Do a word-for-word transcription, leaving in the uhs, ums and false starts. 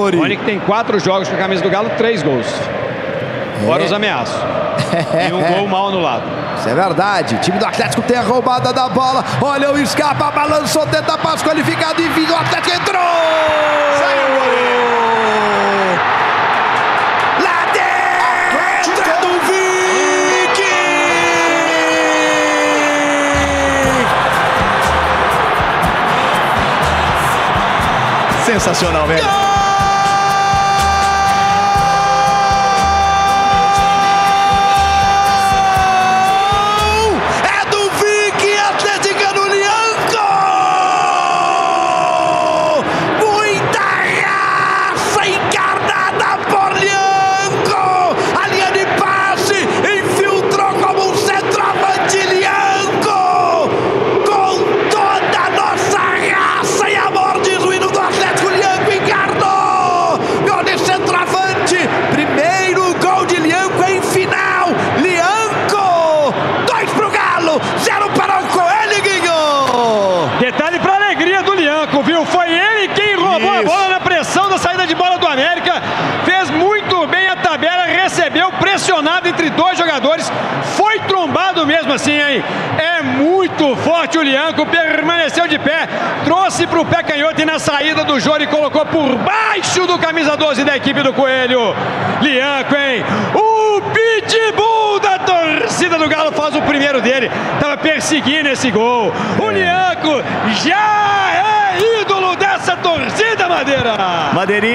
Rony que tem quatro jogos com a camisa do Galo, três gols. Fora é. os ameaços. E um gol mal anulado. Isso é verdade. O time do Atlético tem a roubada da bola. Olha o Scarpa, balançou, tenta passo qualificado e vinha. O Atlético entrou! Saiu o goleiro! Lá dentro é do Vicky! Sensacional, velho. Detalhe para a alegria do Lianco, viu? Foi ele quem roubou Isso. a bola na pressão da saída de bola do América. Fez muito bem a tabela, recebeu pressionado entre dois jogadores. Foi trombado mesmo assim, hein? É muito forte o Lianco, permaneceu de pé, trouxe para o pé canhoto e na saída do Jô e colocou por baixo do camisa doze da equipe do Coelho. Lianco, hein? O pitbull da torcida do Galo faz o primeiro dele. Tava perseguindo esse gol. O Lianco já é ídolo dessa torcida, Madeira! Madeirinha.